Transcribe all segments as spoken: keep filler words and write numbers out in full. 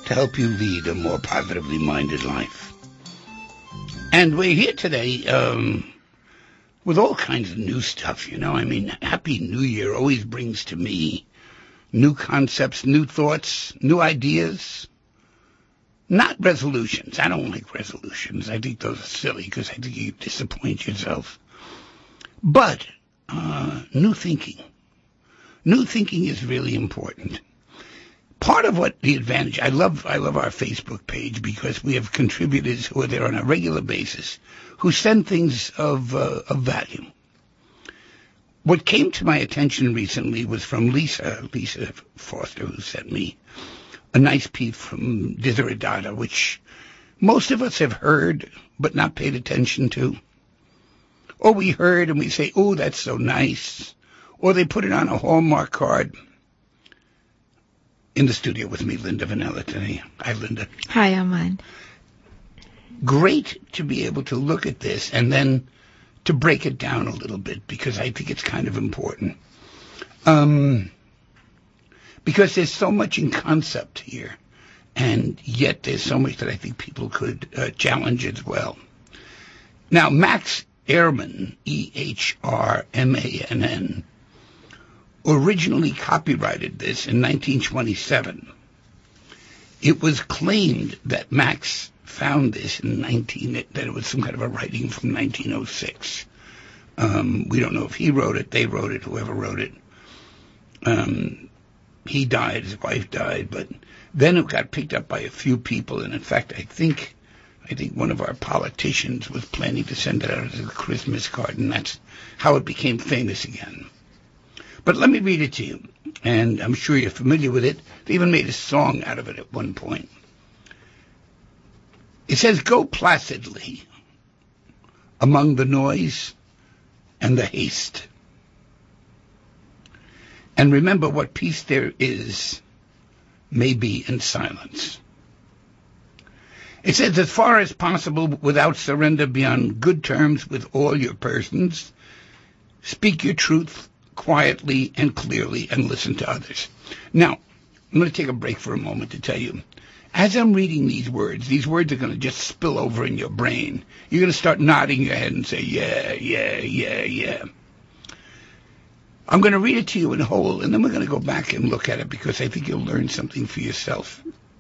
to help you lead a more positively minded life. And we're here today um, with all kinds of new stuff, you know. I mean, Happy New Year always brings to me new concepts, new thoughts, new ideas. Not resolutions. I don't like resolutions. I think those are silly because I think you disappoint yourself. But uh, new thinking. New thinking is really important. Part of what the advantage, I love I love our Facebook page because we have contributors who are there on a regular basis who send things of, uh, of value. What came to my attention recently was from Lisa, Lisa Foster, who sent me a nice piece from Desiderata, which most of us have heard but not paid attention to. Or we heard and we say, oh, that's so nice. Or they put it on a Hallmark card. In the studio with me, Linda Vanilla, today. Hi, Linda. Hi, Armand. Great to be able to look at this and then to break it down a little bit because I think it's kind of important. Um, because there's so much in concept here, and yet there's so much that I think people could uh, challenge as well. Now, Max Ehrmann, E H R M A N N, originally copyrighted this in nineteen twenty-seven. It was claimed that Max found this in nineteen that it was some kind of a writing from nineteen oh six. Um, we don't know if he wrote it, they wrote it, whoever wrote it. Um, he died, his wife died, but then it got picked up by a few people, and in fact, I think I think one of our politicians was planning to send it out as a Christmas card, and that's how it became famous again. But let me read it to you, and I'm sure you're familiar with it. They even made a song out of it at one point. It says, go placidly among the noise and the haste, and remember what peace there is may be in silence. It says, as far as possible, without surrender, be on good terms with all your persons, speak your truth quietly and clearly, and listen to others. Now, I'm going to take a break for a moment to tell you, as I'm reading these words, these words are going to just spill over in your brain. You're going to start nodding your head and say, yeah, yeah, yeah, yeah. I'm going to read it to you in whole, and then we're going to go back and look at it because I think you'll learn something for yourself.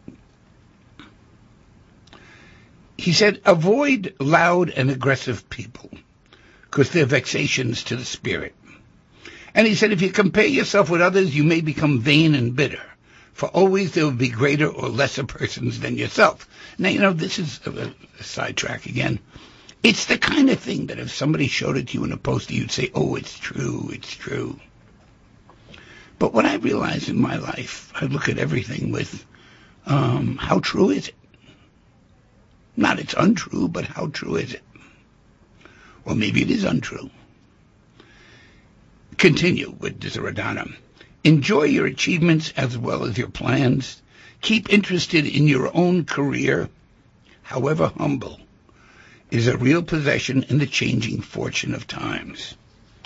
He said, avoid loud and aggressive people because they're vexations to the spirit. And he said, if you compare yourself with others, you may become vain and bitter, for always there will be greater or lesser persons than yourself. Now, you know, this is a, a sidetrack again. It's the kind of thing that if somebody showed it to you in a poster, you'd say, oh, it's true, it's true. But what I realize in my life, I look at everything with, um, how true is it? Not it's untrue, but how true is it? Or maybe it is untrue. Continue with Desiderata. Enjoy your achievements as well as your plans. Keep interested in your own career, however humble. It is a real possession in the changing fortune of times.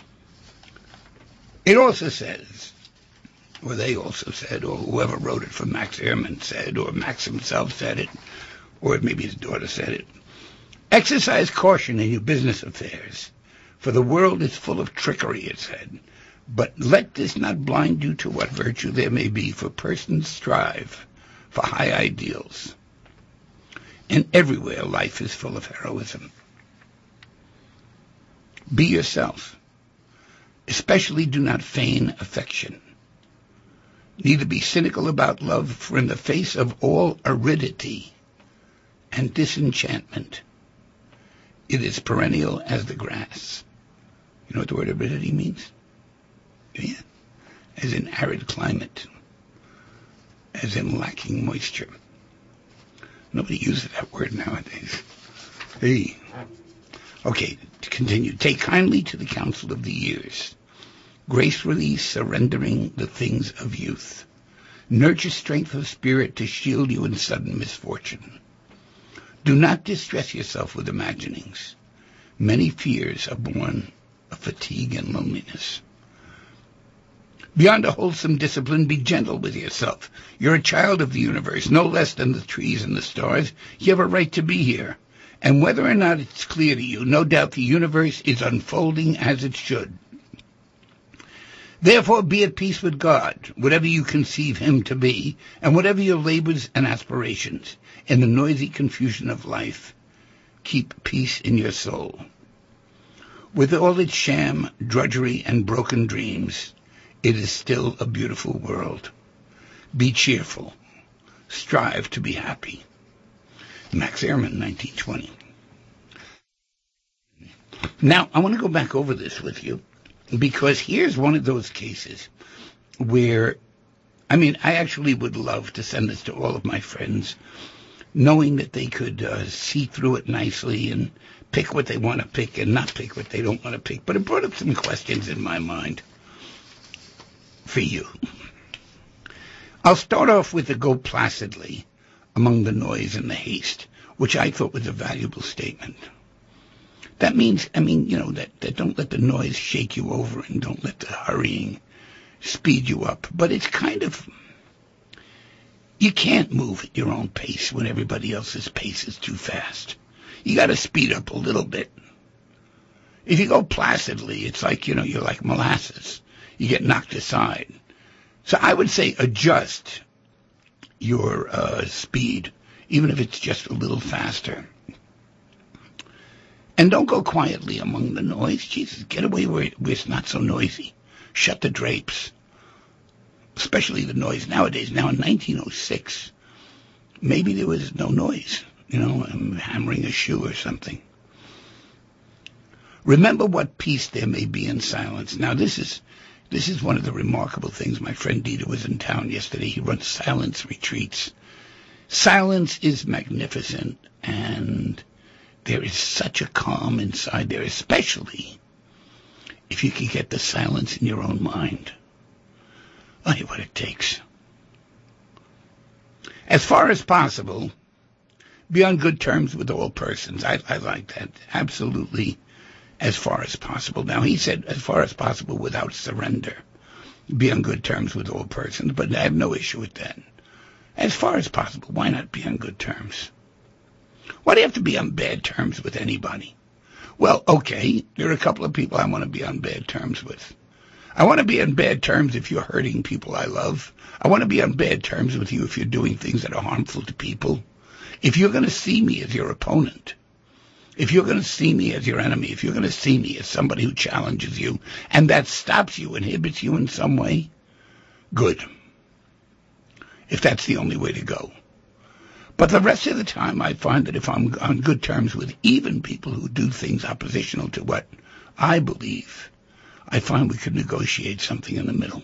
It also says, or they also said, or whoever wrote it from Max Ehrmann said, or Max himself said it, or maybe his daughter said it, exercise caution in your business affairs. For the world is full of trickery, it said. But let this not blind you to what virtue there may be, for persons strive for high ideals. And everywhere life is full of heroism. Be yourself. Especially do not feign affection. Neither be cynical about love, for in the face of all aridity and disenchantment, it is perennial as the grass. You know what the word aridity means? Yeah. As in arid climate. As in lacking moisture. Nobody uses that word nowadays. Hey. Okay, to continue. Take kindly to the counsel of the years, gracefully surrendering the things of youth. Nurture strength of spirit to shield you in sudden misfortune. Do not distress yourself with imaginings. Many fears are born of fatigue and loneliness. Beyond a wholesome discipline, be gentle with yourself. You're a child of the universe, no less than the trees and the stars. You have a right to be here. And whether or not it's clear to you, no doubt the universe is unfolding as it should. Therefore, be at peace with God, whatever you conceive him to be, and whatever your labors and aspirations. In the noisy confusion of life, keep peace in your soul. With all its sham, drudgery, and broken dreams, it is still a beautiful world. Be cheerful. Strive to be happy. Max Ehrmann, nineteen twenty. Now, I want to go back over this with you, because here's one of those cases where, I mean, I actually would love to send this to all of my friends, knowing that they could uh, see through it nicely and pick what they want to pick and not pick what they don't want to pick. But it brought up some questions in my mind for you. I'll start off with the go placidly among the noise and the haste, which I thought was a valuable statement. That means, I mean, you know, that, that don't let the noise shake you over and don't let the hurrying speed you up. But it's kind of, you can't move at your own pace when everybody else's pace is too fast. You got to speed up a little bit. If you go placidly, it's like, you know, you're like molasses. You get knocked aside. So I would say adjust your uh, speed, even if it's just a little faster. And don't go quietly among the noise. Jesus, get away where, where it's not so noisy. Shut the drapes. Especially the noise nowadays. Now in nineteen oh six, maybe there was no noise. You know, I'm hammering a shoe or something. Remember what peace there may be in silence. Now this is this is one of the remarkable things. My friend Dieter was in town yesterday. He runs silence retreats. Silence is magnificent, and there is such a calm inside there, especially if you can get the silence in your own mind. I'll tell you what it takes. As far as possible, be on good terms with all persons. I, I like that. Absolutely, as far as possible. Now, he said as far as possible without surrender. Be on good terms with all persons, but I have no issue with that. As far as possible, why not be on good terms? Why do you have to be on bad terms with anybody? Well, okay, there are a couple of people I want to be on bad terms with. I want to be on bad terms if you're hurting people I love. I want to be on bad terms with you if you're doing things that are harmful to people. If you're going to see me as your opponent, if you're going to see me as your enemy, if you're going to see me as somebody who challenges you, and that stops you, inhibits you in some way, good. If that's the only way to go. But the rest of the time, I find that if I'm on good terms with even people who do things oppositional to what I believe, I find we could negotiate something in the middle.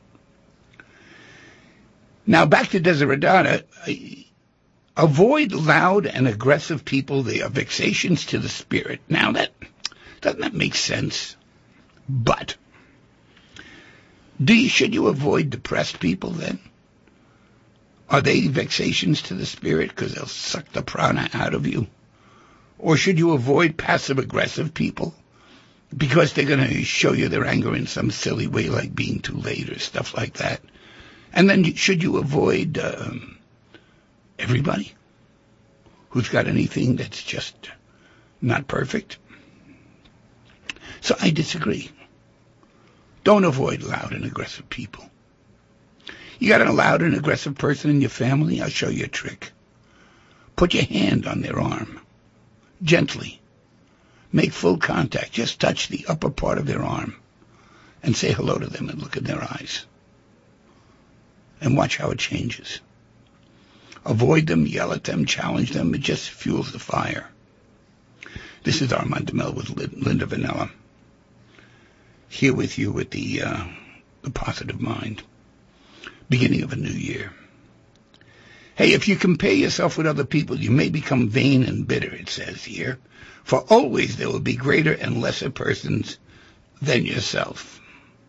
Now, back to Desiderata. Avoid loud and aggressive people. They are vexations to the spirit. Now, that doesn't that make sense? But do you, should you avoid depressed people then? Are they vexations to the spirit because they'll suck the prana out of you? Or should you avoid passive-aggressive people because they're going to show you their anger in some silly way, like being too late or stuff like that? And then should you avoid um, everybody who's got anything that's just not perfect? So I disagree. Don't avoid loud and aggressive people. You got a loud and aggressive person in your family? I'll show you a trick. Put your hand on their arm. Gently. Make full contact. Just touch the upper part of their arm. And say hello to them and look in their eyes. And watch how it changes. Avoid them, yell at them, challenge them. It just fuels the fire. This is Armand DeMille with Linda Vanella. Here with you with the, uh, the positive mind. Beginning of a new year. Hey, if you compare yourself with other people, you may become vain and bitter, it says here. For always there will be greater and lesser persons than yourself.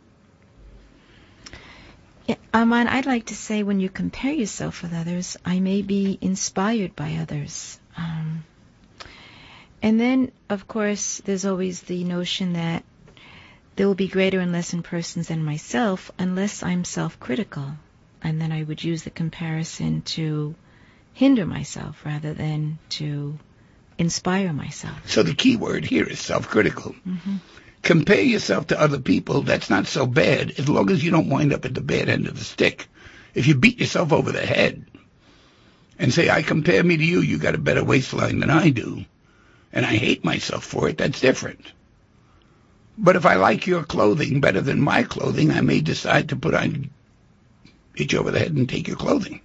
Yeah, Armand, I'd like to say when you compare yourself with others, I may be inspired by others. Um, and then, of course, there's always the notion that there will be greater and lesser persons than myself unless I'm self-critical. And then I would use the comparison to hinder myself rather than to inspire myself. So the key word here is self-critical. Mm-hmm. Compare yourself to other people. That's not so bad as long as you don't wind up at the bad end of the stick. If you beat yourself over the head and say, I compare me to you, you got a better waistline than I do, and I hate myself for it, that's different. But if I like your clothing better than my clothing, I may decide to put on, hit you over the head and take your clothing.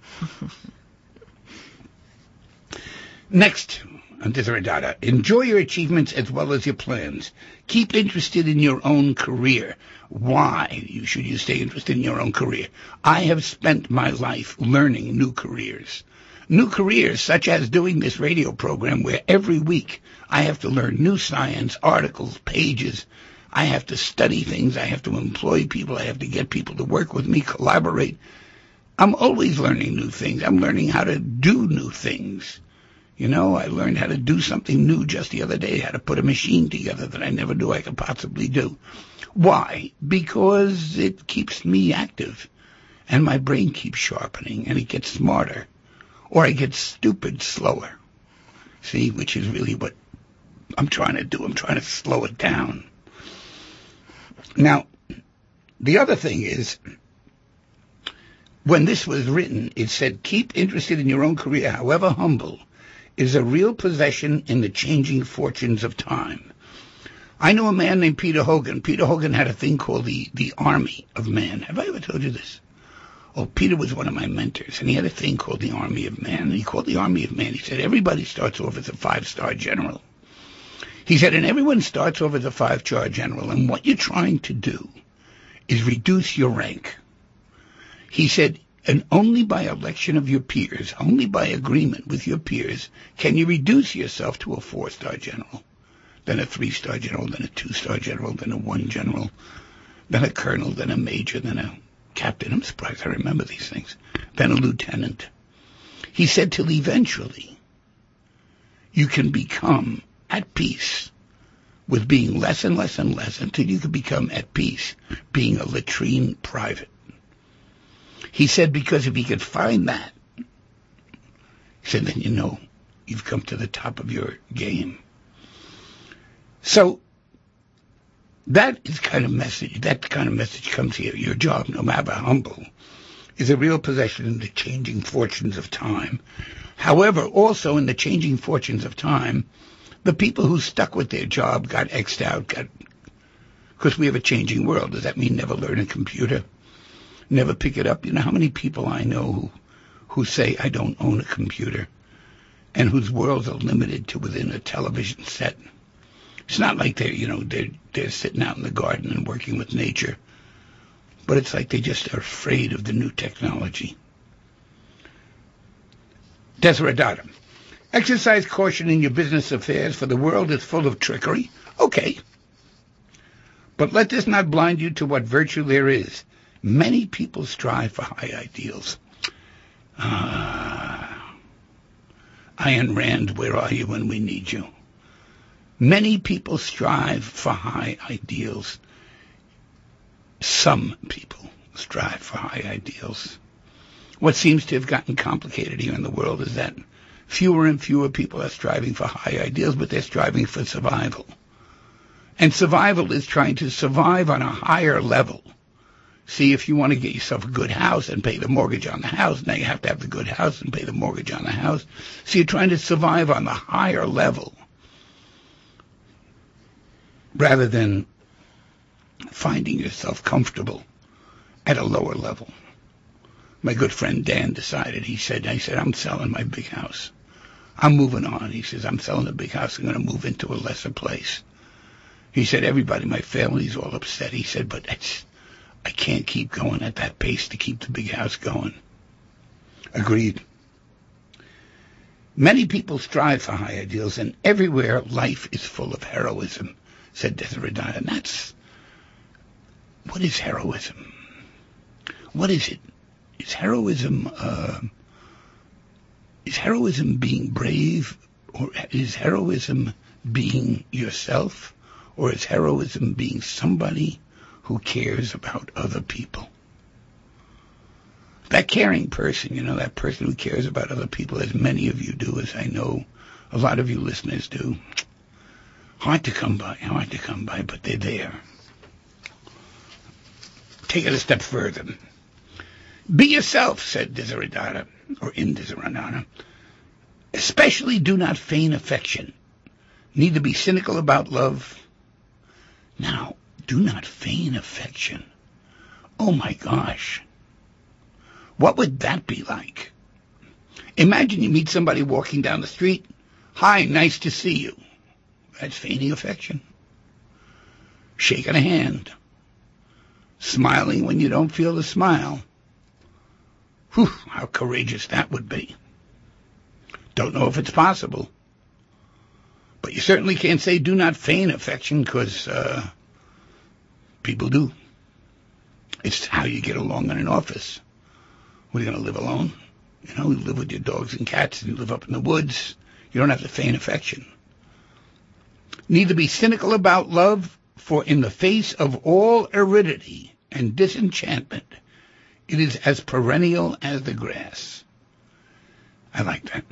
Next, on Desiredata, enjoy your achievements as well as your plans. Keep interested in your own career. Why you should you stay interested in your own career? I have spent my life learning new careers. New careers such as doing this radio program where every week I have to learn new science, articles, pages. I have to study things. I have to employ people. I have to get people to work with me, collaborate. I'm always learning new things. I'm learning how to do new things. You know, I learned how to do something new just the other day, how to put a machine together that I never knew I could possibly do. Why? Because it keeps me active, and my brain keeps sharpening, and it gets smarter. Or I get stupid slower. See, which is really what I'm trying to do. I'm trying to slow it down. Now, the other thing is, when this was written, it said, keep interested in your own career, however humble, is a real possession in the changing fortunes of time. I know a man named Peter Hogan. Peter Hogan had a thing called the, the Army of Man. Have I ever told you this? Oh, Peter was one of my mentors, and he had a thing called the Army of Man. And he called the Army of Man. He said, everybody starts off as a five-star general. He said, and everyone starts off as a five-star general, and what you're trying to do is reduce your rank. He said, and only by election of your peers, only by agreement with your peers, can you reduce yourself to a four-star general, then a three-star general, then a two-star general, then a one general, then a colonel, then a major, then a captain. I'm surprised I remember these things. Then a lieutenant. He said till eventually you can become at peace with being less and less and less until you can become at peace being a latrine private. He said because if he could find that, he said, then you know you've come to the top of your game. So that is kind of message, that kind of message comes here. Your job, no matter how humble, is a real possession in the changing fortunes of time. However, also in the changing fortunes of time, the people who stuck with their job got X'd out, got, because we have a changing world. Does that mean never learn a computer? Never pick it up? You know how many people I know who, who say, I don't own a computer, and whose worlds are limited to within a television set. It's not like they're, you know, they're, they're sitting out in the garden and working with nature, but it's like they just are afraid of the new technology. Desiredata. Exercise caution in your business affairs, for the world is full of trickery. Okay. But let this not blind you to what virtue there is. Many people strive for high ideals. Ah, Ayn Rand, where are you when we need you? Many people strive for high ideals. Some people strive for high ideals. What seems to have gotten complicated here in the world is that fewer and fewer people are striving for high ideals, but they're striving for survival. And survival is trying to survive on a higher level. See, if you want to get yourself a good house and pay the mortgage on the house, now you have to have the good house and pay the mortgage on the house. So you're trying to survive on the higher level rather than finding yourself comfortable at a lower level. My good friend Dan decided, he said, I said, I'm selling my big house. I'm moving on. He says, I'm selling the big house. I'm going to move into a lesser place. He said, everybody, my family's all upset. He said, but it's, I can't keep going at that pace to keep the big house going. Agreed. Many people strive for high ideals, and everywhere life is full of heroism, said Desiredata. And that's, what is heroism? What is it? Is heroism, uh, is heroism being brave, or is heroism being yourself, Or is heroism being somebody who cares about other people? That caring person, you know, that person who cares about other people, as many of you do, as I know a lot of you listeners do. Hard to come by, hard to come by, but they're there. Take it a step further. Be yourself, said Desiderata, or in Desiderata. Especially do not feign affection. Neither be cynical about love. Now, do not feign affection. Oh my gosh. What would that be like? Imagine you meet somebody walking down the street. Hi, nice to see you. That's feigning affection. Shaking a hand. Smiling when you don't feel the smile. Whew, how courageous that would be. Don't know if it's possible. But you certainly can't say do not feign affection, because uh, people do. It's how you get along in an office. What, are you going to live alone? You know, you live with your dogs and cats, and you live up in the woods. You don't have to feign affection. Neither be cynical about love, for in the face of all aridity and disenchantment, it is as perennial as the grass. I like that.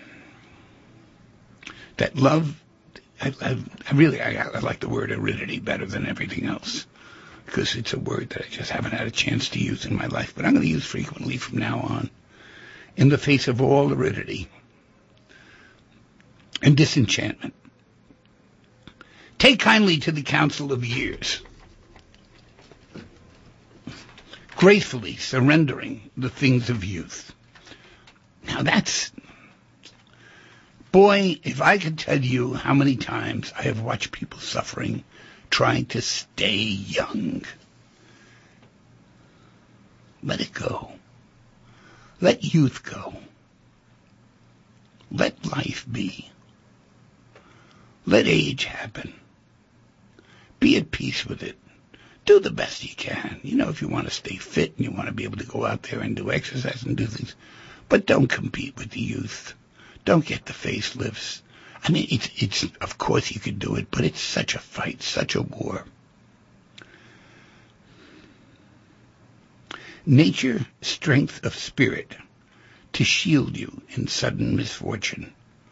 That love, I, I, I really, I, I like the word aridity better than everything else, because it's a word that I just haven't had a chance to use in my life, but I'm going to use frequently from now on. In the face of all aridity and disenchantment, take kindly to the counsel of years, gracefully surrendering the things of youth. Now that's, boy, if I could tell you how many times I have watched people suffering trying to stay young. Let it go. Let youth go. Let life be. Let age happen. Be at peace with it. Do the best you can. You know, if you want to stay fit and you want to be able to go out there and do exercise and do things, but don't compete with the youth. Don't get the facelifts. I mean, it's, it's, of course you could do it, but it's such a fight, such a war. Nature, strength of spirit to shield you in sudden misfortune.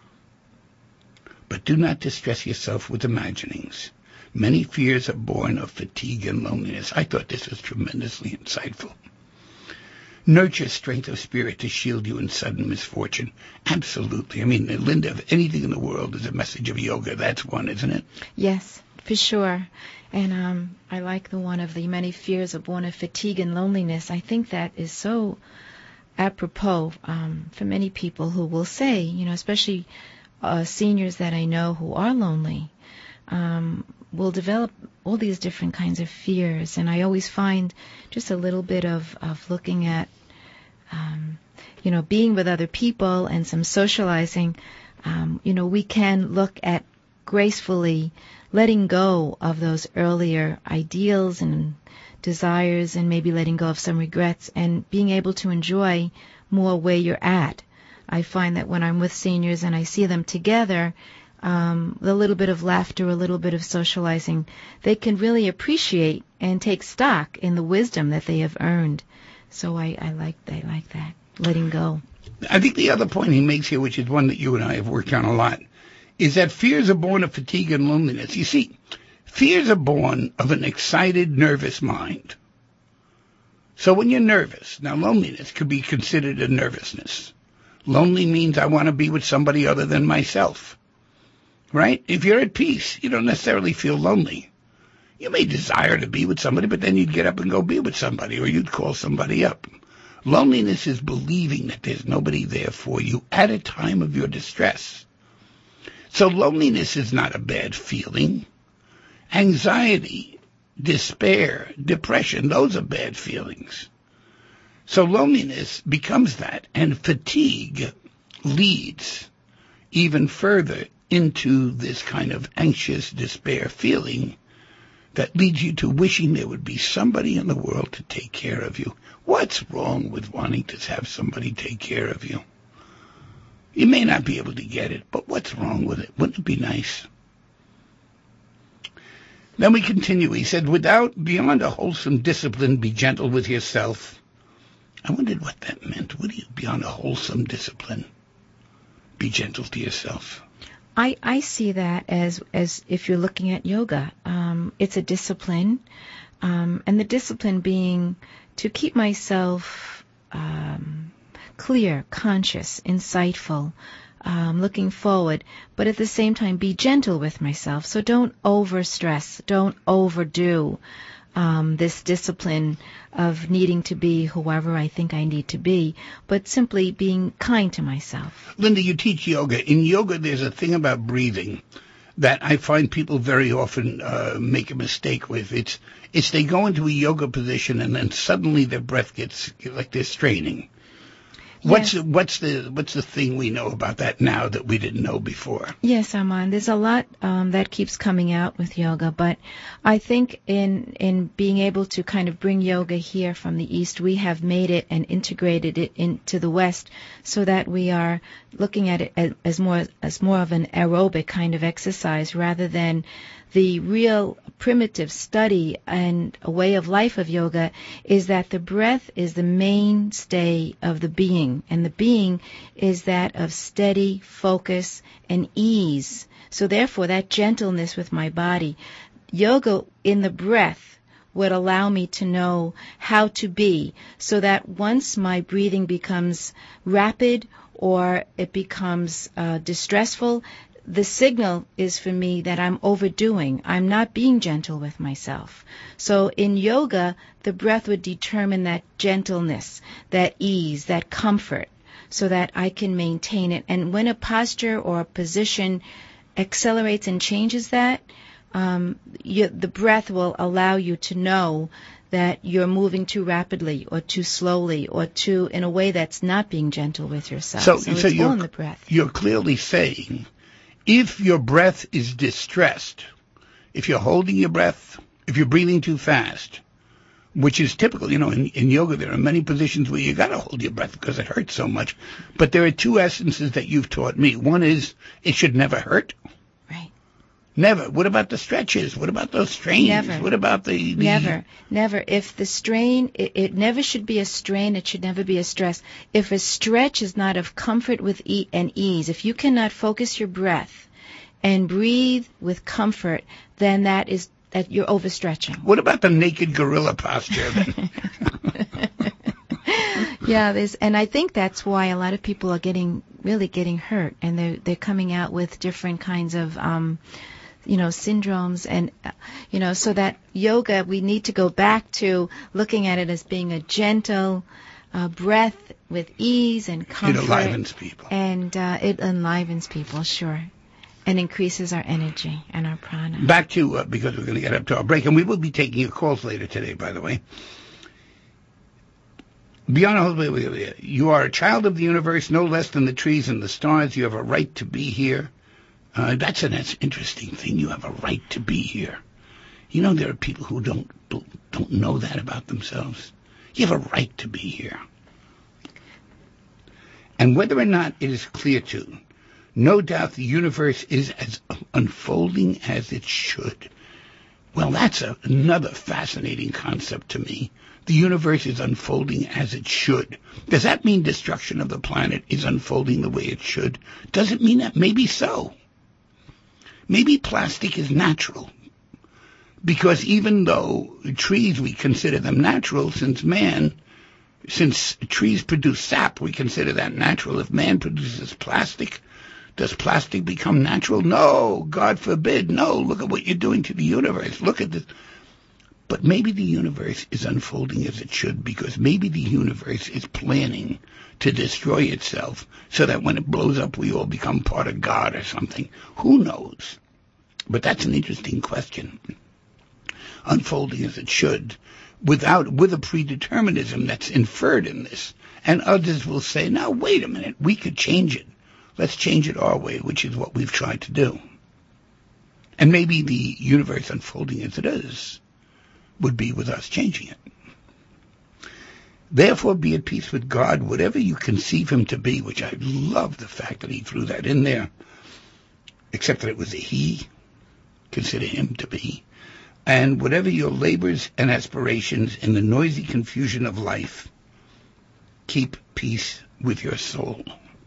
But do not distress yourself with imaginings. Many fears are born of fatigue and loneliness. I thought this was tremendously insightful. Nurture strength of spirit to shield you in sudden misfortune. Absolutely. I mean, Linda, if anything in the world is a message of yoga, that's one, isn't it? Yes, for sure. And um, I like the one of the many fears are born of fatigue and loneliness. I think that is so apropos um, for many people who will say, you know, especially uh, seniors that I know who are lonely, um, will develop all these different kinds of fears. And I always find just a little bit of, of looking at, um, you know, being with other people and some socializing, um, you know, we can look at gracefully letting go of those earlier ideals and desires and maybe letting go of some regrets and being able to enjoy more where you're at. I find that when I'm with seniors and I see them together, um, a little bit of laughter, a little bit of socializing, they can really appreciate and take stock in the wisdom that they have earned. So I, I like I like that, letting go. I think the other point he makes here, which is one that you and I have worked on a lot, is that fears are born of fatigue and loneliness. You see, fears are born of an excited, nervous mind. So when you're nervous, now loneliness could be considered a nervousness. Lonely means I want to be with somebody other than myself, right? If you're at peace, you don't necessarily feel lonely. You may desire to be with somebody, but then you'd get up and go be with somebody, or you'd call somebody up. Loneliness is believing that there's nobody there for you at a time of your distress. So loneliness is not a bad feeling. Anxiety, despair, depression, those are bad feelings. So loneliness becomes that, and fatigue leads even further into this kind of anxious despair feeling that leads you to wishing there would be somebody in the world to take care of you. What's wrong with wanting to have somebody take care of you? You may not be able to get it, but what's wrong with it? Wouldn't it be nice? Then we continue. He said, without, beyond a wholesome discipline, be gentle with yourself. I wondered what that meant. What do you, beyond a wholesome discipline, be gentle to yourself? I, I see that as, as if you're looking at yoga. Um, it's a discipline, um, and the discipline being to keep myself um, clear, conscious, insightful, Um, looking forward, but at the same time be gentle with myself. So don't overstress, don't overdo um, this discipline of needing to be whoever I think I need to be, but simply being kind to myself. Linda, you teach yoga. In yoga, there's a thing about breathing that I find people very often uh, make a mistake with. It's it's they go into a yoga position and then suddenly their breath gets like they're straining. What's Yes. what's the what's the thing we know about that now that we didn't know before? Yes, Armand. There's a lot um, that keeps coming out with yoga, but I think in in being able to kind of bring yoga here from the East, we have made it and integrated it into the West, so that we are looking at it as, as more as more of an aerobic kind of exercise rather than the real primitive study and a way of life of yoga is that the breath is the mainstay of the being, and the being is that of steady focus and ease. So therefore, that gentleness with my body, yoga in the breath would allow me to know how to be, so that once my breathing becomes rapid or it becomes uh, distressful, the signal is for me that I'm overdoing. I'm not being gentle with myself. So in yoga, the breath would determine that gentleness, that ease, that comfort, so that I can maintain it. And when a posture or a position accelerates and changes that, um, you, the breath will allow you to know that you're moving too rapidly or too slowly or too in a way that's not being gentle with yourself. So, So, so it's you're, all in the breath. You're clearly saying, if your breath is distressed, if you're holding your breath, if you're breathing too fast, which is typical, you know, in, in yoga there are many positions where you got to hold your breath because it hurts so much. But there are two essences that you've taught me. One is it should never hurt. Right. Never. What about the stretches? What about those strains? Never. What about the... the Never, never. If the strain, it, it never should be a strain. It should never be a stress. If a stretch is not of comfort with e- and ease, if you cannot focus your breath and breathe with comfort, then that is that you're overstretching. What about the naked gorilla posture then? Yeah, there's, and I think that's why a lot of people are getting really getting hurt, and they're they're coming out with different kinds of um, you know, syndromes, and uh, you know, so that yoga, we need to go back to looking at it as being a gentle uh, breath with ease and comfort. It enlivens people. And uh, it enlivens people, sure, and increases our energy and our prana. Back to, uh, because we're going to get up to our break, and we will be taking your calls later today, by the way. Beyond all, you are a child of the universe, no less than the trees and the stars. You have a right to be here. Uh, that's an that's interesting thing. You have a right to be here. You know, there are people who don't, don't don't know that about themselves. You have a right to be here. And whether or not it is clear to, no doubt the universe is as unfolding as it should. Well, that's a, another fascinating concept to me. The universe is unfolding as it should. Does that mean destruction of the planet is unfolding the way it should? Does it mean that? Maybe so. Maybe plastic is natural. Because even though trees, we consider them natural, since man, since trees produce sap, we consider that natural. If man produces plastic, does plastic become natural? No, God forbid. No, look at what you're doing to the universe. Look at this. But maybe the universe is unfolding as it should, because maybe the universe is planning to destroy itself so that when it blows up, we all become part of God or something. Who knows? But that's an interesting question. Unfolding as it should, without with a predeterminism that's inferred in this. And others will say, now, wait a minute, we could change it. Let's change it our way, which is what we've tried to do. And maybe the universe unfolding as it is would be with us changing it. Therefore, be at peace with God, whatever you conceive him to be, which I love the fact that he threw that in there, except that it was a he. Consider him to be. And whatever your labors and aspirations in the noisy confusion of life, keep peace with your soul.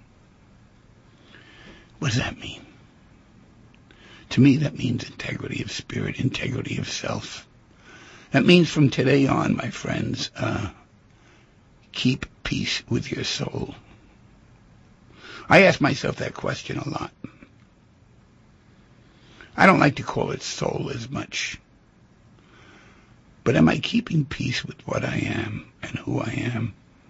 What does that mean? To me, that means integrity of spirit, integrity of self. That means from today on, my friends, uh, keep peace with your soul. I ask myself that question a lot. I don't like to call it soul as much. But am I keeping peace with what I am and who I am?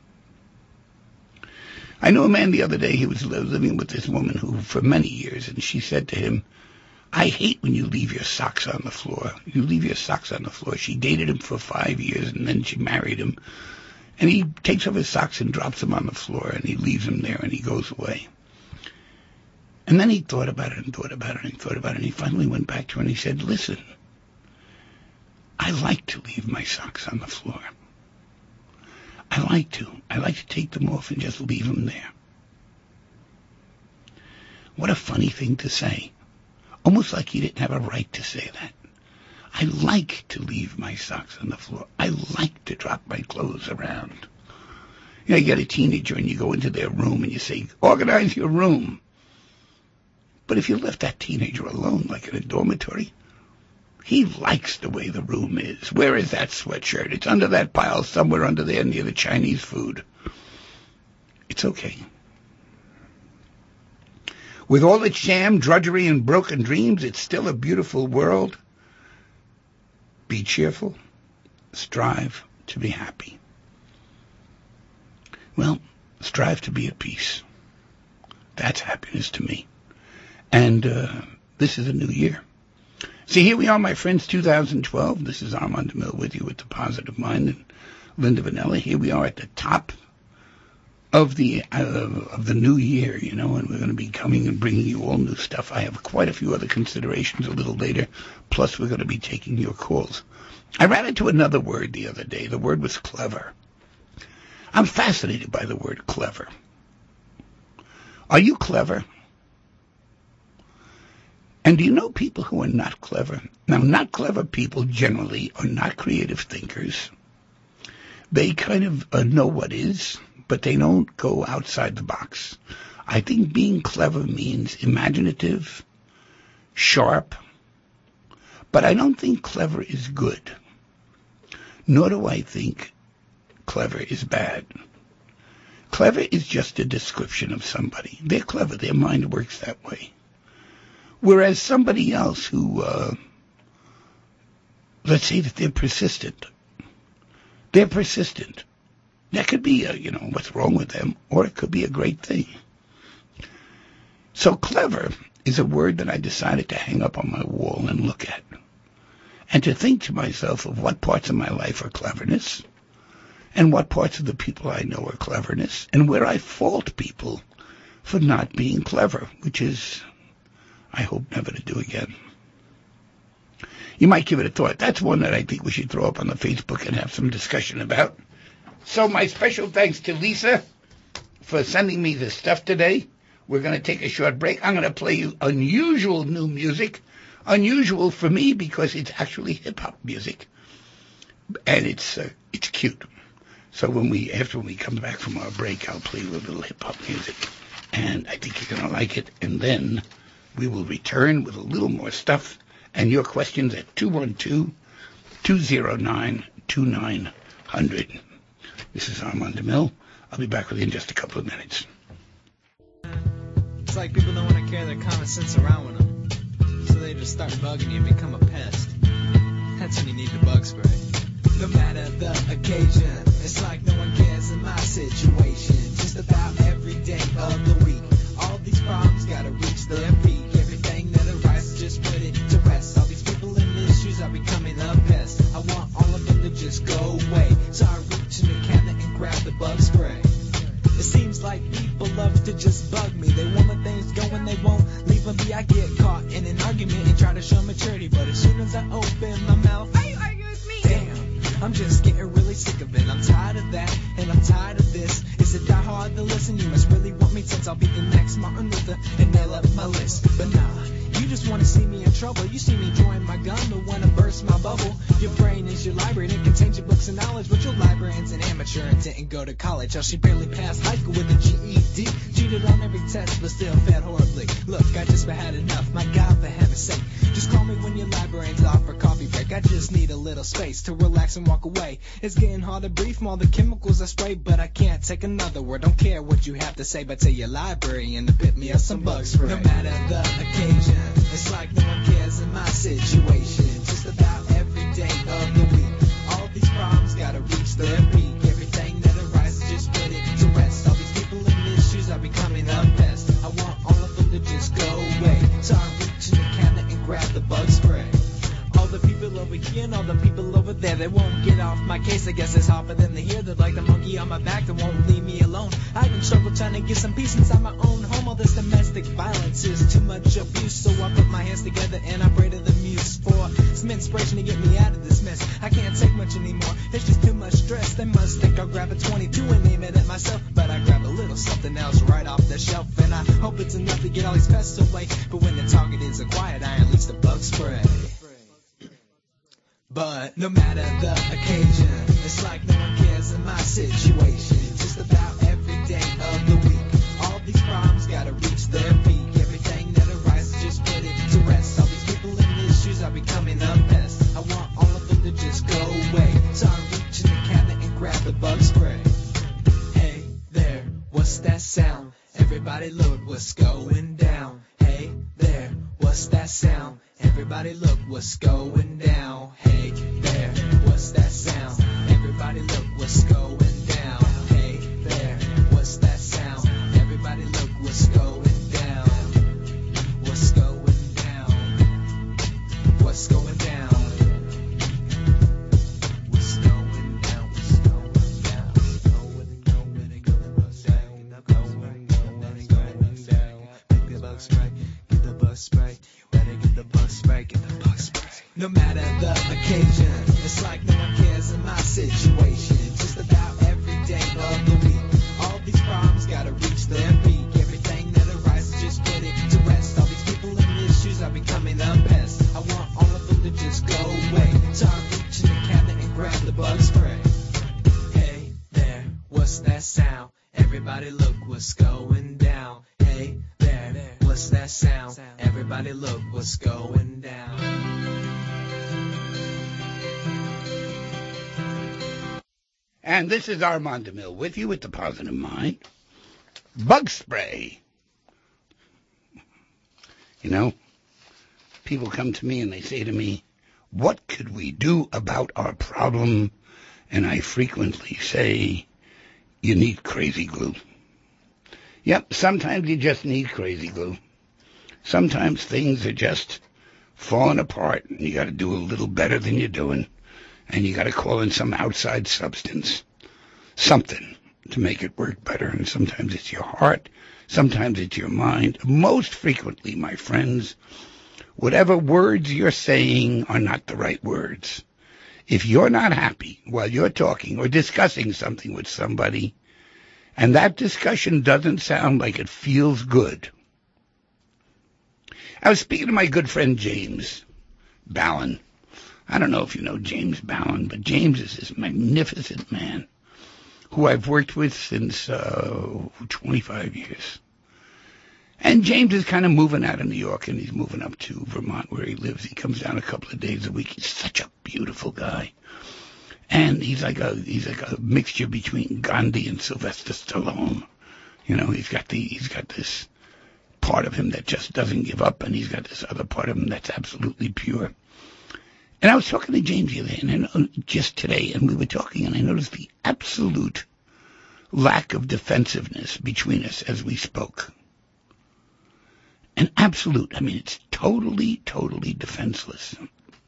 I knew a man the other day, he was living with this woman who, for many years, and she said to him, I hate when you leave your socks on the floor. You leave your socks on the floor. She dated him for five years, and then she married him. And he takes off his socks and drops them on the floor, and he leaves them there, and he goes away. And then he thought about it and thought about it and thought about it, and he finally went back to her and he said, listen, I like to leave my socks on the floor. I like to. I like to take them off and just leave them there. What a funny thing to say. Almost like he didn't have a right to say that. I like to leave my socks on the floor. I like to drop my clothes around. You know, you get a teenager and you go into their room and you say, organize your room. But if you left that teenager alone, like in a dormitory, he likes the way the room is. Where is that sweatshirt? It's under that pile somewhere under there near the Chinese food. It's okay. With all its sham, drudgery, and broken dreams, it's still a beautiful world. Be cheerful. Strive to be happy. Well, strive to be at peace. That's happiness to me. And uh, this is a new year. See, here we are, my friends, two thousand twelve. This is Armand DeMille with you with The Positive Mind and Linda Vanella. Here we are at the top of the uh, of the new year, you know, and we're going to be coming and bringing you all new stuff. I have quite a few other considerations a little later, plus we're going to be taking your calls. I ran into another word the other day. The word was clever. I'm fascinated by the word clever. Are you clever? And do you know people who are not clever? Now, not clever people generally are not creative thinkers. They kind of uh, know what is, but they don't go outside the box. I think being clever means imaginative, sharp, but I don't think clever is good. Nor do I think clever is bad. Clever is just a description of somebody. They're clever. Their mind works that way. Whereas somebody else who, uh, let's say that they're persistent. They're persistent. That could be, a, you know, what's wrong with them, or it could be a great thing. So clever is a word that I decided to hang up on my wall and look at. And to think to myself of what parts of my life are cleverness, and what parts of the people I know are cleverness, and where I fault people for not being clever, which is, I hope, never to do again. You might give it a thought. That's one that I think we should throw up on the Facebook and have some discussion about. So my special thanks to Lisa for sending me this stuff today. We're going to take a short break. I'm going to play you unusual new music. Unusual for me because it's actually hip-hop music. And it's uh, it's cute. So when we after we come back from our break, I'll play you a little hip-hop music. And I think you're going to like it. And then we will return with a little more stuff and your questions at two one two, two zero nine, two nine zero zero. This is Armand DeMille. I'll be back with you in just a couple of minutes. It's like people don't want to carry their common sense around with them, so they just start bugging you and become a pest. That's when you need the bug spray. No matter the occasion, it's like no one cares in my situation. Just about every day of the week, all these problems gotta reach their peak. Everything that arises, just put it to rest. All these people in the issues are becoming a pest. I want all of them to just go away. So I reach in the cabinet and grab the bug spray. It seems like people love to just bug me. They want let things go and they won't leave them be. I get caught in an argument and try to show maturity, but as soon as I open my mouth, why you arguing with me? Damn, I'm just getting really sick of it. I'm tired of that, and I'm tired of this. Is it that hard to listen? You must really want me since I'll be the next Martin Luther and nail up my list. But nah, You just wanna see me in trouble. You see me drawing my gun, but wanna burst my bubble. Your brain is your library, and it contains your books and knowledge, but your librarian's an amateur and didn't go to college. How she barely passed high school with a G E D. Cheated on every test, but still failed horribly. Look, I just had enough, my God, for heaven's sake. Just call me when your librarian's off for coffee break. I just need a little space to relax and walk away. It's getting hard to breathe from all the chemicals I spray, but I can't take another word. Don't care what you have to say, but tell your librarian to pick me up some bug spray. No matter the occasion, it's like no one cares in my situation. Just about every day of the week, all these problems gotta reach their peak. Everything that arises, just put it to rest. All these people and issues are becoming a pest. I want all of them to just go away. So I reach in the cabinet and grab the bug spray. All the people over here and all the people over there, they won't get off my case. I guess it's hard for them to hear. They're like the monkey on my back that won't leave me alone. I even struggle trying to get some peace inside my own home. All this domestic violence is too much abuse, so I put my hands together and I pray to the muse for some inspiration to get me out of this mess. I can't take much anymore, it's just too much stress. They must think I'll grab a twenty-two and aim it at myself, but I grab a little something else right off the shelf, and I hope it's enough to get all these pests away. But when the target is acquired, I unleash the bug spray. But no matter the occasion, it's like no one cares in my situation. Just about every day of the week, all these problems gotta reach their peak. Everything that arises, just put it to rest. All these people and issues are becoming a pest. I want all of them to just go away. So I reach in the cabinet and grab the bug spray. Hey there, what's that sound? Everybody look what's going down. Hey there, what's that sound? Everybody look what's going down. Hey there, what's that sound? Everybody look what's going down. Hey there, what's that sound? Everybody look what's going down. What's going down? What's going down? What's going down? What's going down? Going, going, going, what's down? Going, going, going down. Get the bug spray, get the bug spray. Get the bug spray, get the bug spray. No matter the occasion, it's like no one cares in my situation. Just about every day of the week, all these problems gotta reach their peak. Everything that arises, just put it to rest. All these people and issues are becoming a pest. I want all of them to just go away. So I reach in the cabinet and grab the bug spray. Hey there, what's that sound? Everybody look what's going down. Hey there, what's that sound? Everybody look what's going down. And this is Armand DeMille with you with the Positive Mind. Bug spray. You know, people come to me and they say to me, what could we do about our problem? And I frequently say, you need crazy glue. Yep, sometimes you just need crazy glue. Sometimes things are just falling apart, and you got to do a little better than you're doing, and you got to call in some outside substance, something to make it work better. And sometimes it's your heart, sometimes it's your mind. Most frequently, my friends, whatever words you're saying are not the right words. If you're not happy while you're talking or discussing something with somebody, and that discussion doesn't sound like it feels good. I was speaking to my good friend James Ballin. I don't know if you know James Ballin, but James is this magnificent man who I've worked with since uh, twenty-five years. And James is kind of moving out of New York, and he's moving up to Vermont where he lives. He comes down a couple of days a week. He's such a beautiful guy. And he's like a he's like a mixture between Gandhi and Sylvester Stallone. You know, he's got the he's got this part of him that just doesn't give up, and he's got this other part of him that's absolutely pure. And I was talking to James the other day, and I know, just today, and we were talking, and I noticed the absolute lack of defensiveness between us as we spoke. An absolute, I mean, it's totally, totally defenseless.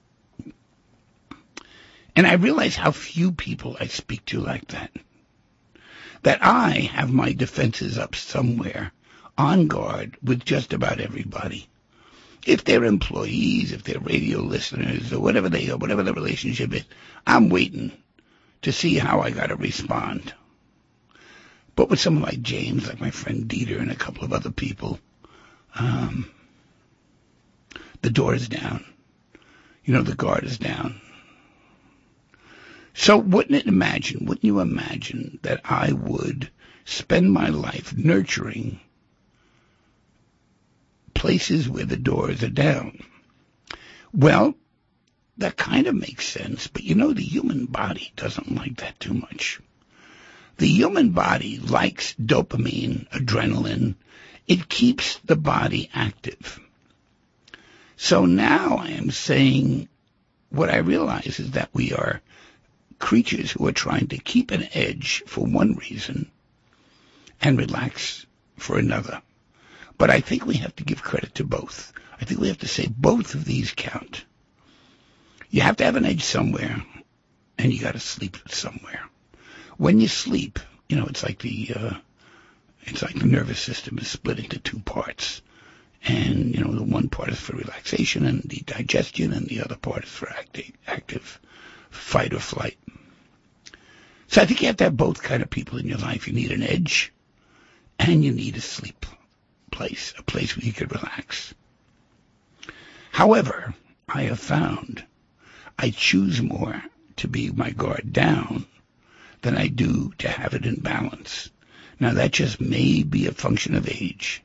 And I realize how few people I speak to like that. That I have my defenses up somewhere, on guard with just about everybody. If they're employees, if they're radio listeners, or whatever they are, whatever the relationship is, I'm waiting to see how I got to respond. But with someone like James, like my friend Dieter and a couple of other people, um, the door is down. You know, the guard is down. So wouldn't it imagine, wouldn't you imagine that I would spend my life nurturing places where the doors are down? Well, that kind of makes sense, but you know, the human body doesn't like that too much. The human body likes dopamine, adrenaline. It keeps the body active. So now I am saying, what I realize is that we are creatures who are trying to keep an edge for one reason and relax for another. But I think we have to give credit to both. I think we have to say both of these count. You have to have an edge somewhere, and you got to sleep somewhere. When you sleep, you know, it's like the uh, it's like the nervous system is split into two parts, and you know, the one part is for relaxation and the digestion, and the other part is for active, active fight or flight. So I think you have to have both kind of people in your life. You need an edge, and you need a sleep place, a place where you can relax. However, I have found I choose more to be my guard down than I do to have it in balance. Now, that just may be a function of age,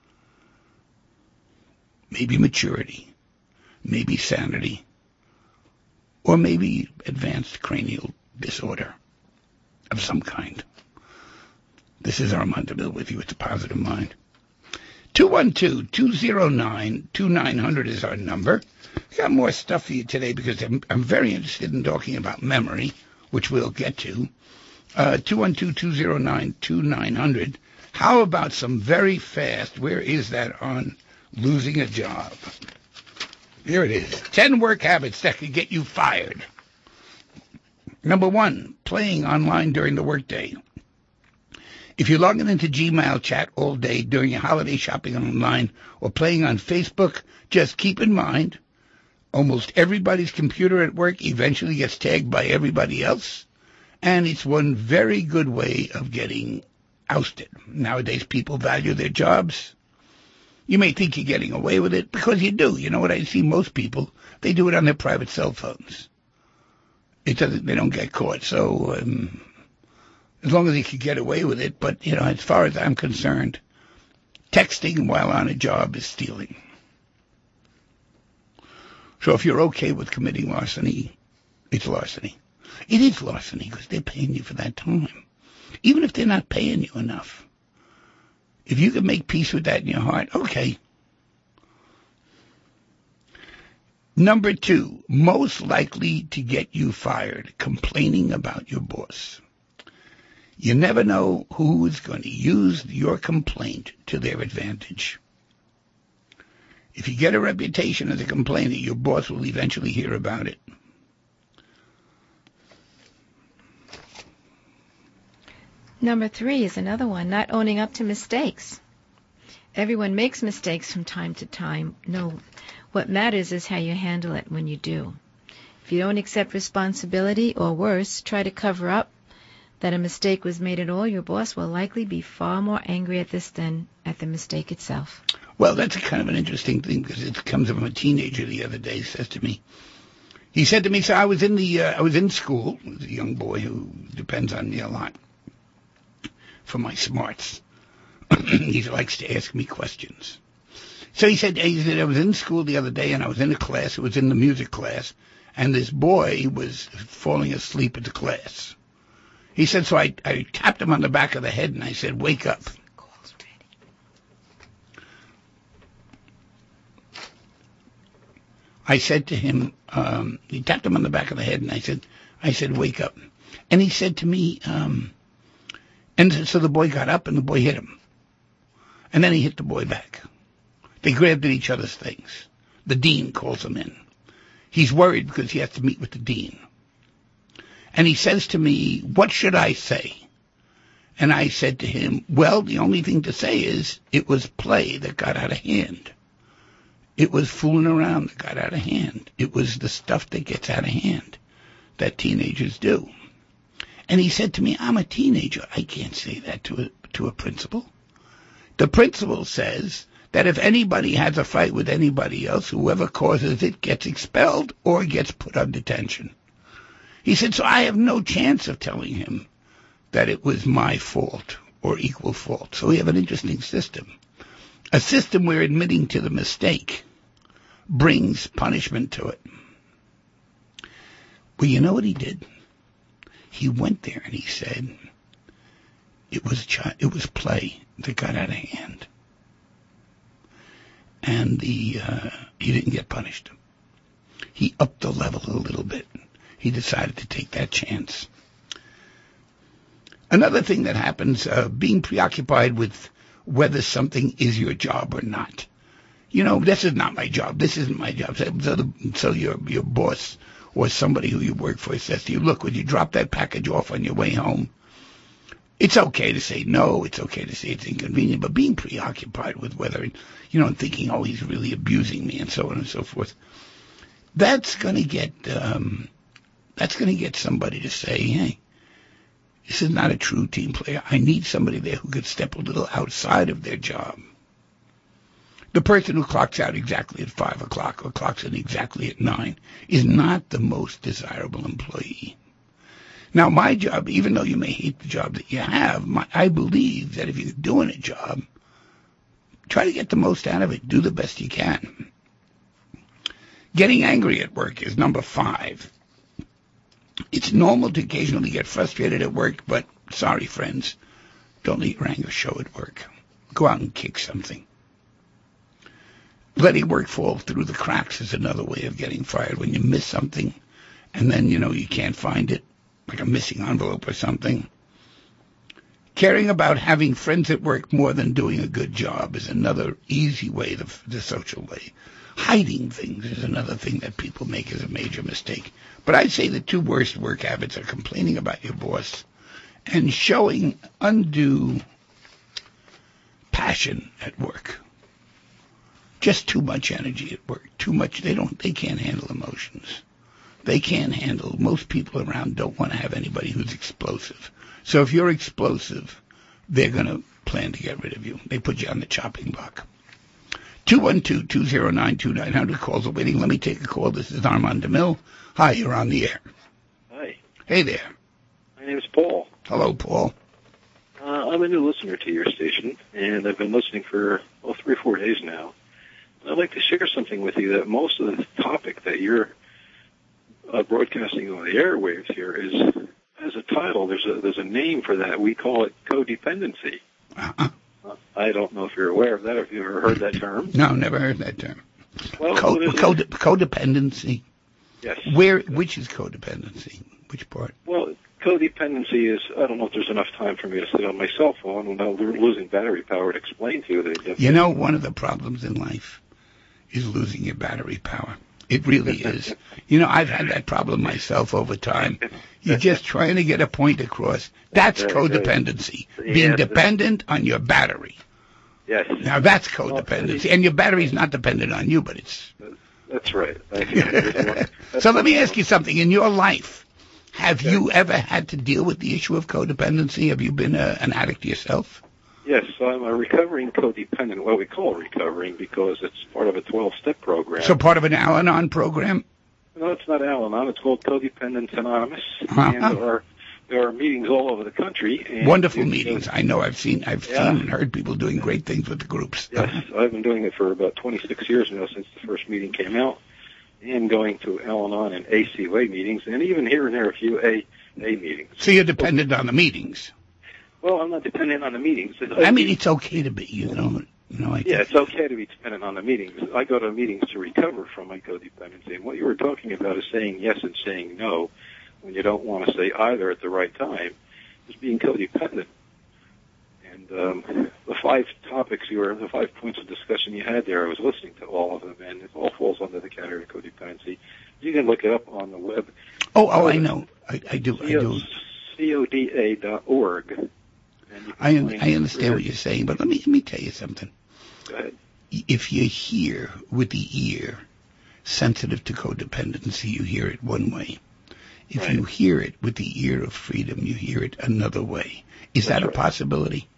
maybe maturity, maybe sanity, or maybe advanced cranial disorder of some kind. This is Armand DeMille with you. It's a Positive Mind. two one two, two zero nine, two nine zero zero is our number. I got more stuff for you today because I'm, I'm very interested in talking about memory, which we'll get to. Uh, two one two, two zero nine, two nine zero zero. How about some very fast, where is that on losing a job? Here it is. Ten work habits that could get you fired. Number one, playing online during the workday. If you're logging into Gmail chat all day during your holiday shopping online or playing on Facebook, just keep in mind, almost everybody's computer at work eventually gets tagged by everybody else, and it's one very good way of getting ousted. Nowadays, people value their jobs. You may think you're getting away with it, because you do. You know what I see most people, they do it on their private cell phones. It doesn't, they don't get caught, so um, as long as you can get away with it. But, you know, as far as I'm concerned, texting while on a job is stealing. So if you're okay with committing larceny, it's larceny. It is larceny because they're paying you for that time. Even if they're not paying you enough. If you can make peace with that in your heart, okay. Number two, most likely to get you fired, complaining about your boss. You never know who is going to use your complaint to their advantage. If you get a reputation as a complainer, your boss will eventually hear about it. Number three is another one, not owning up to mistakes. Everyone makes mistakes from time to time. No, what matters is how you handle it when you do. If you don't accept responsibility, or worse, try to cover up that a mistake was made at all, your boss will likely be far more angry at this than at the mistake itself. Well, that's a kind of an interesting thing, because it comes from a teenager the other day. He says to me, he said to me, so I was in the, uh, I was in school. I was a young boy who depends on me a lot for my smarts. He likes to ask me questions. So he said, he said, I was in school the other day, and I was in a class. It was in the music class, and this boy was falling asleep at the class. He said, so I, I tapped him on the back of the head, and I said, wake up. I said to him, um, he tapped him on the back of the head, and I said, I said, wake up. And he said to me, um, and so the boy got up, and the boy hit him. And then he hit the boy back. They grabbed at each other's things. The dean calls him in. He's worried because he has to meet with the dean. And he says to me, what should I say? And I said to him, well, the only thing to say is it was play that got out of hand. It was fooling around that got out of hand. It was the stuff that gets out of hand that teenagers do. And he said to me, I'm a teenager. I can't say that to a, to a principal. The principal says that if anybody has a fight with anybody else, whoever causes it gets expelled or gets put on detention. He said, so I have no chance of telling him that it was my fault or equal fault. So we have an interesting system. A system where admitting to the mistake brings punishment to it. Well, you know what he did? He went there and he said it was chi- it was play that got out of hand. And the uh, he didn't get punished. He upped the level a little bit. He decided to take that chance. Another thing that happens, uh, being preoccupied with whether something is your job or not. You know, this is not my job. This isn't my job. So, the, so your your boss or somebody who you work for says to you, look, when you drop that package off on your way home, it's okay to say no. It's okay to say it's inconvenient. But being preoccupied with whether, you know, thinking, oh, he's really abusing me and so on and so forth, that's going to get um, that's going to get somebody to say, hey, this is not a true team player. I need somebody there who could step a little outside of their job. The person who clocks out exactly at five o'clock or clocks in exactly at nine is not the most desirable employee. Now, my job, even though you may hate the job that you have, my, I believe that if you're doing a job, try to get the most out of it. Do the best you can. Getting angry at work is number five. It's normal to occasionally get frustrated at work, but sorry, friends, don't let your anger show at work. Go out and kick something. Letting work fall through the cracks is another way of getting fired. When you miss something and then, you know, you can't find it, like a missing envelope or something. Caring about having friends at work more than doing a good job is another easy way, the, the social way. Hiding things is another thing that people make as a major mistake. But I'd say the two worst work habits are complaining about your boss and showing undue passion at work. Just too much energy at work. Too much. They don't. They can't handle emotions. They can't handle. Most people around don't want to have anybody who's explosive. So if you're explosive, they're going to plan to get rid of you. They put you on the chopping block. two one two, two zero nine, two nine zero zero calls are waiting. Let me take a call. This is Armand DeMille. Hi, you're on the air. Hi. Hey there. My name is Paul. Hello, Paul. Uh, I'm a new listener to your station, and I've been listening for well, three or four days now. I'd like to share something with you that most of the topic that you're uh, broadcasting on the airwaves here is, as a title, there's a there's a name for that. We call it codependency. Uh-huh. Uh, I don't know if you're aware of that, or if you've ever heard that term. No, never heard that term. Well, Co- code- codependency. Yes. Where? Which is codependency? Which part? Well, codependency is, I don't know if there's enough time for me to sit on my cell phone without losing battery power to explain to you that. You know, one of the problems in life is losing your battery power. It really is. You know, I've had that problem myself over time. You're just trying to get a point across. That's codependency. Being dependent on your battery. Yes. Now, that's codependency. And your battery's not dependent on you, but it's... That's right. So let me ask you something. In your life, have you ever had to deal with the issue of codependency? Have you been a, an addict yourself? Yes, so I'm a recovering codependent. Well, we call it recovering because it's part of a twelve-step program. So part of an Al-Anon program? No, it's not Al-Anon. It's called Codependence Anonymous. Uh-huh. And there are, there are meetings all over the country. And Wonderful meetings. I know. I've seen I've yeah. seen and heard people doing great things with the groups. Yes, I've been doing it for about twenty-six years now since the first meeting came out, and going to Al-Anon and A C O A meetings, and even here and there a few A A meetings. So you're dependent on the meetings? Well, I'm not dependent on the meetings. I mean, it's okay to be, you know. You know I yeah, it's okay to be dependent on the meetings. I go to meetings to recover from my codependency, and what you were talking about is saying yes and saying no when you don't want to say either at the right time is being codependent. And um, the five topics you were, the five points of discussion you had there, I was listening to all of them, and it all falls under the category of codependency. You can look it up on the web. Oh, oh, I know. I, I do. I do. C O D A dot org. I, I understand what you're saying, but let me let me tell you something. Go ahead. If you hear with the ear sensitive to codependency, you hear it one way. If right. you hear it with the ear of freedom, you hear it another way. Is That's that a right. possibility?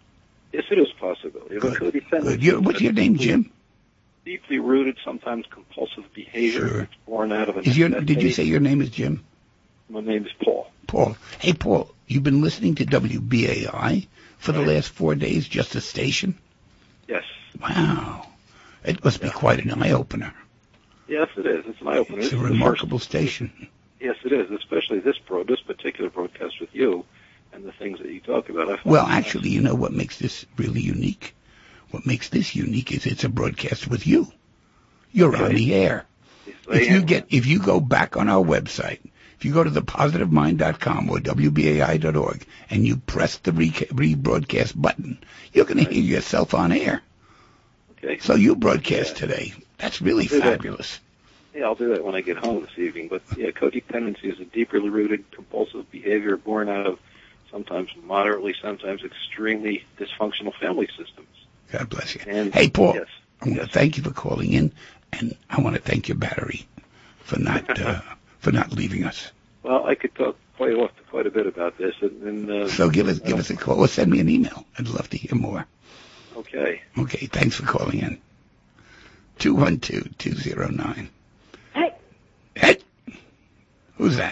Yes, it is a possibility. Of a codependent. Good. Your, what's your name, Jim? Deeply rooted, sometimes compulsive behavior. Sure. It's born out of a Is your, necessity. did you say your name is Jim? My name is Paul. Paul. Hey, Paul, you've been listening to W B A I for the last four days, just a station? Yes. Wow. It must be Yeah. quite an eye-opener. Yes, it is. It's an eye-opener. It's a This is the remarkable first- station. Yes, it is, especially this pro, this particular broadcast with you and the things that you talk about. I find Well, that- actually, you know what makes this really unique? What makes this unique is it's a broadcast with you. You're Okay. on the air. Yes, I If you am. get, if you go back on our website, if you go to the positive mind dot com or W B A I dot org and you press the re- rebroadcast button, you're going to hear yourself on air. Okay. So you broadcast Yeah. today. That's really Do that. fabulous. Yeah, I'll do that when I get home this evening. But yeah, codependency is a deeply rooted compulsive behavior born out of sometimes moderately, sometimes extremely dysfunctional family systems. God bless you. And Hey, Paul, yes, I want yes. to thank you for calling in, and I want to thank your battery for not uh, for not leaving us. Well, I could talk quite a, quite a bit about this, and, and uh, So give us I give don't- us a call or send me an email. I'd love to hear more. Okay. Okay, thanks for calling in. two one two, two zero nine. Hey. Hey, who's that?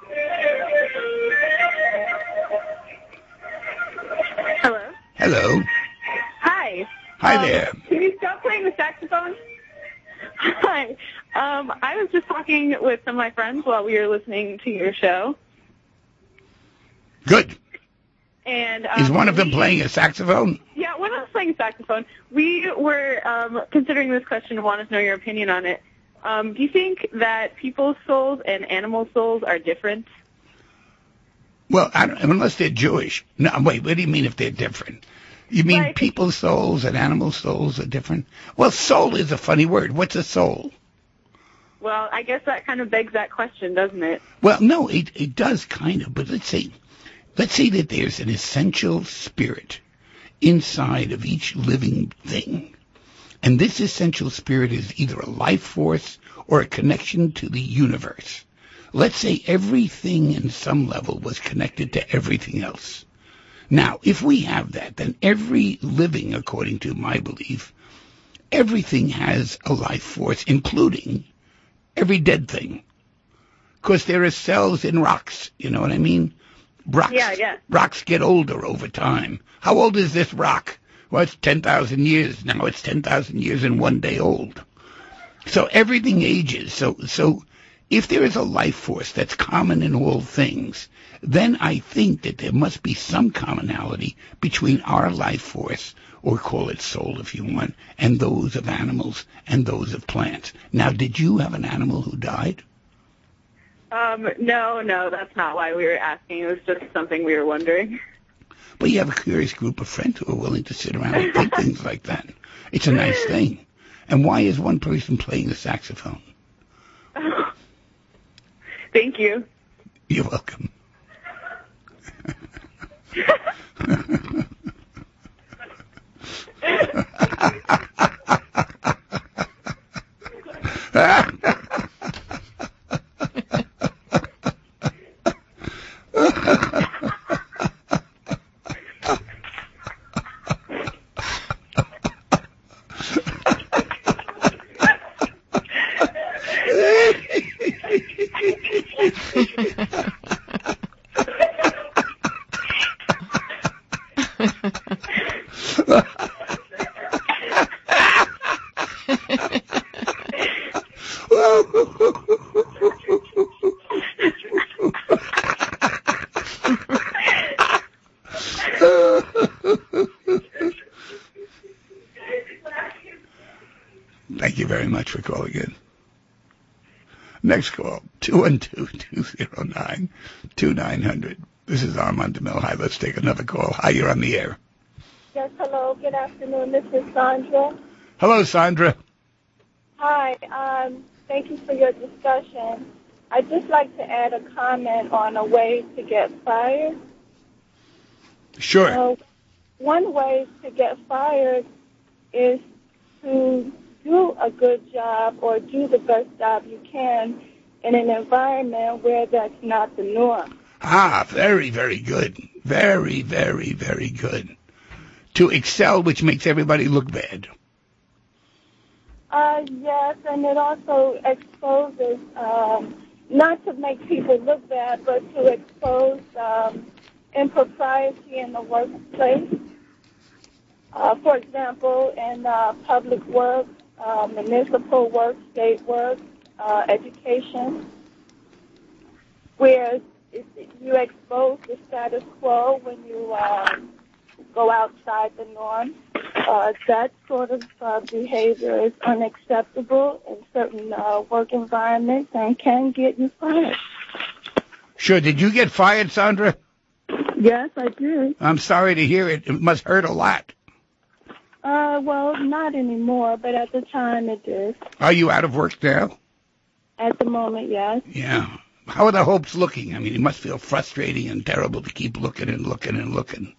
Hello. Hello. Hi. Hi Um, there. Can you stop playing the saxophone? Hi. Um, I was just talking with some of my friends while we were listening to your show, Good. and um, Is one of them we- playing a saxophone? Yeah, one of us playing saxophone. We were um, considering this question and wanted to know your opinion on it. Um, do you think that people's souls and animal souls are different? Well, I don't, unless they're Jewish. No, wait, what do you mean if they're different? You mean Like- people's souls and animal souls are different? Well, soul is a funny word. What's a soul? Well, I guess that kind of begs that question, doesn't it? Well, no, it it does kind of, but let's say, let's say that there's an essential spirit inside of each living thing. And this essential spirit is either a life force or a connection to the universe. Let's say everything in some level was connected to everything else. Now, if we have that, then every living, according to my belief, everything has a life force, including every dead thing. Because there are cells in rocks, you know what I mean? Rocks, Yeah, yeah. Rocks get older over time. How old is this rock? Well, it's ten thousand years. Now it's ten thousand years and one day old. So everything ages. So, so if there is a life force that's common in all things, then I think that there must be some commonality between our life force, or call it soul if you want, and those of animals and those of plants. Now, did you have an animal who died? Um, no, no, that's not why we were asking. It was just something we were wondering. But you have a curious group of friends who are willing to sit around and think things like that. It's a nice thing. And why is one person playing the saxophone? Thank you. You're welcome. Thank you very much for calling in. Next call, two one two, two zero nine, two nine zero zero. This is Armand DeMille. Hi, let's take another call. Hi, you're on the air. Yes, hello. Good afternoon. This is Sandra. Hello, Sandra. Hi. Um, thank you for your discussion. I'd just like to add a comment on a way to get fired. Sure. Uh, one way to get fired is to do a good job or do the best job you can in an environment where that's not the norm. Ah, very, very good. Very, very, very good. to excel, which makes everybody look bad. Uh, yes, and it also exposes, um, not to make people look bad, but to expose um, impropriety in the workplace. Uh, for example, in uh, public work, uh, municipal work, state work, uh, education, where it, you expose the status quo when you um, go outside the norm. Uh, that sort of uh, behavior is unacceptable in certain uh, work environments and can get you fired. Sure. Did you get fired, Sandra? Yes, I did. I'm sorry to hear it. It must hurt a lot. Uh, well, not anymore, but at the time it did. Are you out of work now? At the moment, yes. Yeah. How are the hopes looking? I mean, it must feel frustrating and terrible to keep looking and looking and looking.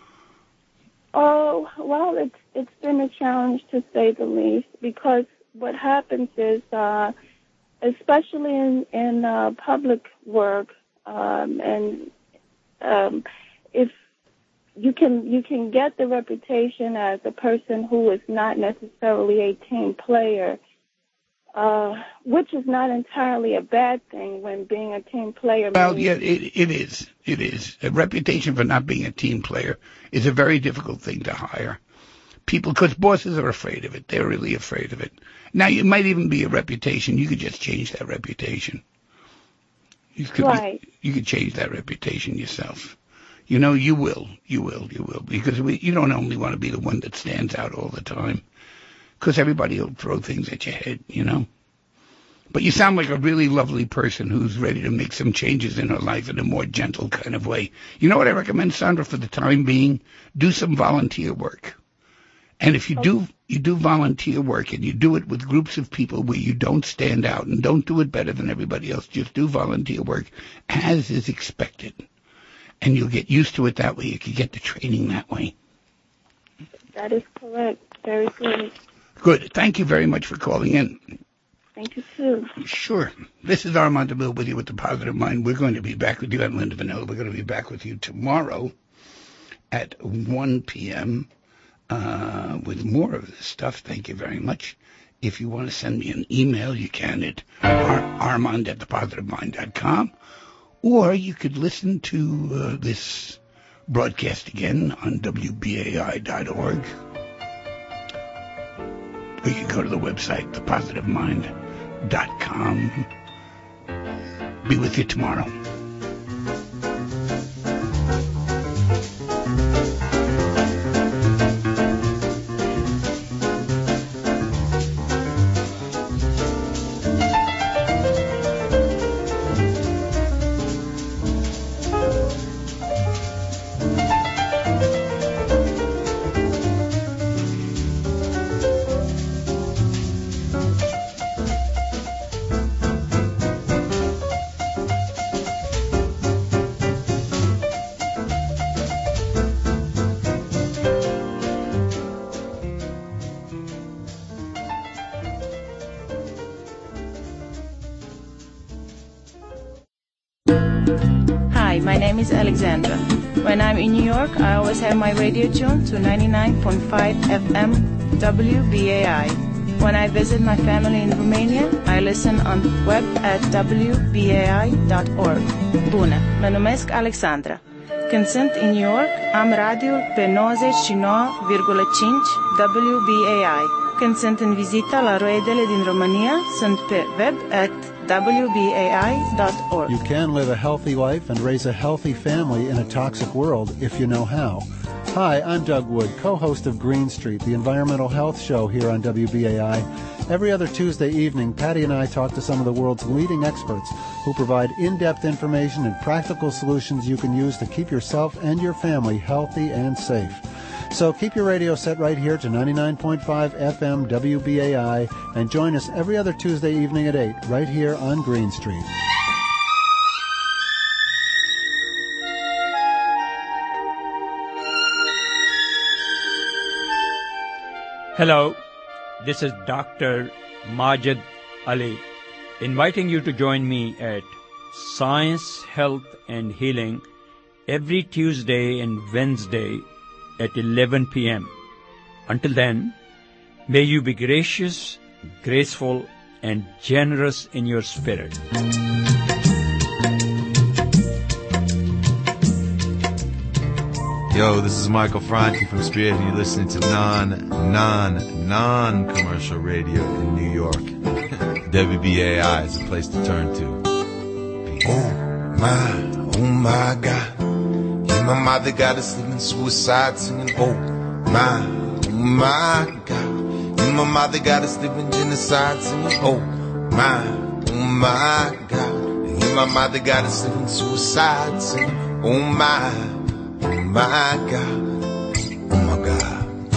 Oh, well, it's it's been a challenge to say the least, because what happens is, uh, especially in, in uh, public work, um, and um, if you can you can get the reputation as a person who is not necessarily a team player, uh, which is not entirely a bad thing when being a team player. Well, means yeah, it, it is. It is. A reputation for not being a team player is a very difficult thing to hire. People, because bosses are afraid of it. They're really afraid of it. Now, it might even be a reputation. You could just change that reputation. You could, right. you, you could change that reputation yourself. You know, you will. You will. You will. Because we, you don't only want to be the one that stands out all the time. Because everybody will throw things at your head, you know. But you sound like a really lovely person who's ready to make some changes in her life in a more gentle kind of way. You know what I recommend, Sandra, for the time being? Do some volunteer work. And if you Okay. do you do volunteer work and you do it with groups of people where you don't stand out and don't do it better than everybody else, just do volunteer work as is expected. And you'll get used to it that way. You can get the training that way. That is correct. Very good. Good. Thank you very much for calling in. Thank you, too. Sure. This is Armand DeMille with you with the Positive Mind. We're going to be back with you at Linda Vanilla. We're going to be back with you tomorrow at one p.m. Uh, with more of this stuff. Thank you very much. If you want to send me an email, you can at ar- armand at the positive mind dot com. Or you could listen to uh, this broadcast again on W B A I dot org. Or you can go to the website, the positive mind dot com. Be with you tomorrow. Hi, my name is Alexandra. When I'm in New York, I always have my radio tuned to ninety-nine point five F M W B A I. When I visit my family in Romania, I listen on the web at w b a i dot org. Bună, mă numesc Alexandra. Când sunt în New York, am radio pe nouăzeci și nouă virgulă cinci W B A I. Când sunt în vizită la Roedele din România, sunt pe web at w b a i dot org. You can live a healthy life and raise a healthy family in a toxic world if you know how. Hi, I'm Doug Wood, co-host of Green Street, the environmental health show here on W B A I. Every other Tuesday evening, Patty and I talk to some of the world's leading experts who provide in-depth information and practical solutions you can use to keep yourself and your family healthy and safe. So keep your radio set right here to ninety-nine point five F M W B A I and join us every other Tuesday evening at eight right here on Green Street. Hello, this is Doctor Majid Ali, inviting you to join me at Science, Health and Healing every Tuesday and Wednesday at eleven p.m. Until then, may you be gracious, graceful, and generous in your spirit. Yo, this is Michael Franti from Spirit, and you're listening to non, non, non-commercial radio in New York. W B A I is a place to turn to. Peace. Oh my, oh my God. Yeah, my mother got us living suicide singing. Oh my, oh my God. Yeah, my mother got us living genocide singing. Oh my, oh my God. Yeah, my mother got us living suicide singing. Oh my, oh my God. Oh my God.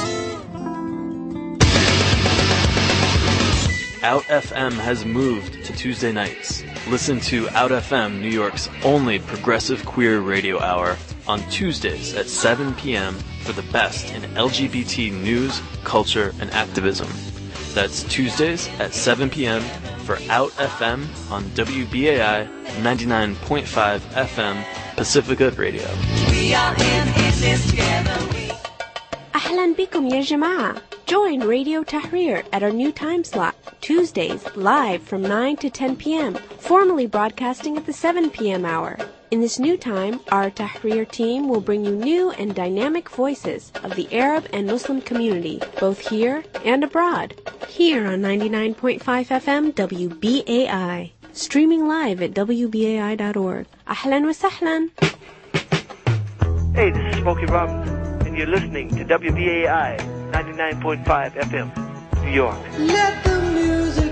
Out F M has moved to Tuesday nights. Listen to Out F M, New York's only progressive queer radio hour, on Tuesdays at seven p.m. for the best in L G B T news, culture, and activism. That's Tuesdays at seven p.m. for Out F M on W B A I ninety-nine point five F M Pacifica Radio. We are in, in this together. أهلا بكم يا جماعة. Join Radio Tahrir at our new time slot, Tuesdays, live from nine to ten p.m., formerly broadcasting at the seven p.m. hour. In this new time, our Tahrir team will bring you new and dynamic voices of the Arab and Muslim community, both here and abroad. Here on ninety-nine point five F M W B A I. Streaming live at W B A I dot org. Ahlan wa sahlan. Hey, this is Smokey Robinson, and you're listening to W B A I ninety-nine point five F M, New York. Let the music